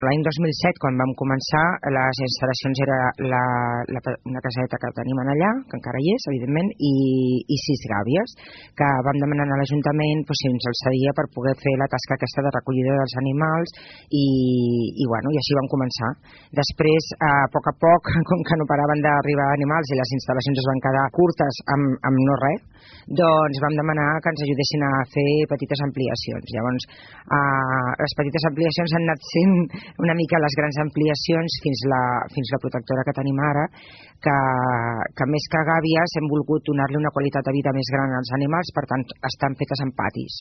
L'any 2007, quan vam començar, les instal·lacions era una caseta que tenim allà, que encara hi és, evidentment, i 6 gàbies, que vam demanar a l'Ajuntament si ens els cedia per poder fer la tasca aquesta de recollida dels animals i així vam començar. Després, a poc, com que no paraven d'arribar animals i les instal·lacions es van quedar curtes amb no res, doncs vam demanar que ens ajudessin a fer petites ampliacions. Llavors, les petites ampliacions han anat sent una mica les grans ampliacions fins la protectora que tenim ara, que més que gàbies hem volgut donar-li una qualitat de vida més gran als animals, per tant estan fetes en patis.